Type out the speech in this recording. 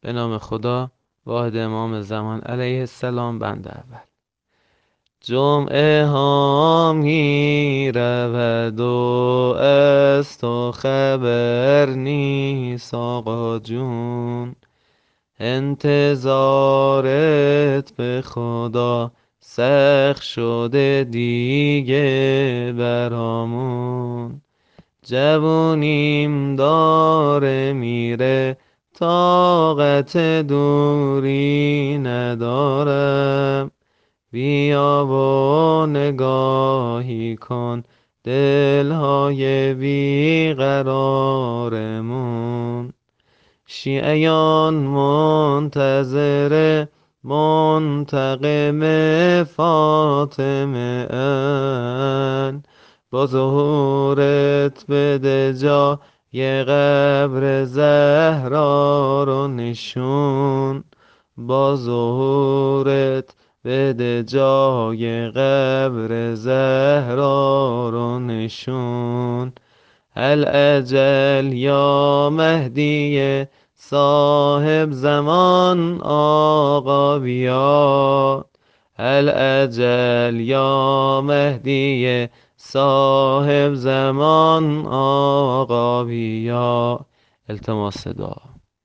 به نام خدا، واحد امام زمان علیه السلام. بنده اول. جمعه ها می رود و از تو خبر نیست آقا جون، انتظارت به خدا سخت شده دیگه برامون. جوونیم داره میره، طاقت دوری ندارم. بیا و نگاهی کن دلهای بیقرارمون. شیعیان منتظر منتقم فاطمه ان، با ظهورت بده جای قبر زهرا رو نشون. با ظهورت بده جای قبر زهرا رو نشون. الاجل یا مهدی صاحب زمان آقا بیا. الاجل یا مهدی صاحب زمان آقا بیا. التماس دعا.